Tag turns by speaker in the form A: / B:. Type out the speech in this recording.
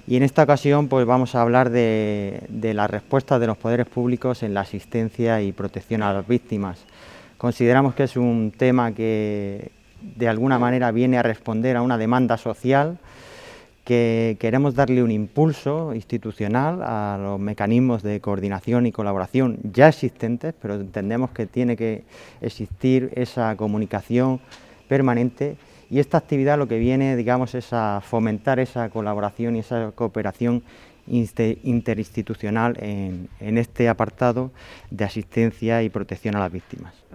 A: Y en esta ocasión pues vamos a hablar de la respuesta de los poderes públicos en la asistencia y protección a las víctimas. Consideramos que es un tema que de alguna manera viene a responder a una demanda social, que queremos darle un impulso institucional a los mecanismos de coordinación y colaboración ya existentes, pero entendemos que tiene que existir esa comunicación permanente, y esta actividad lo que viene, digamos, es a fomentar esa colaboración y esa cooperación interinstitucional en este apartado de asistencia y protección a las víctimas.